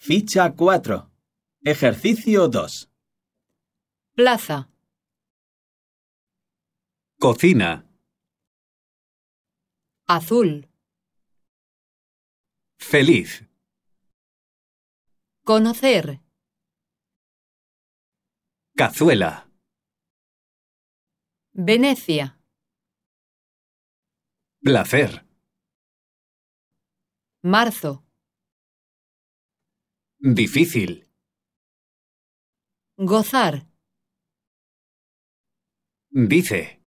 Ficha 4. Ejercicio 2. Plaza, Cocina. azul, Feliz. conocer, Cazuela. Venecia, Placer. marzo, Difícil. gozar, Dice.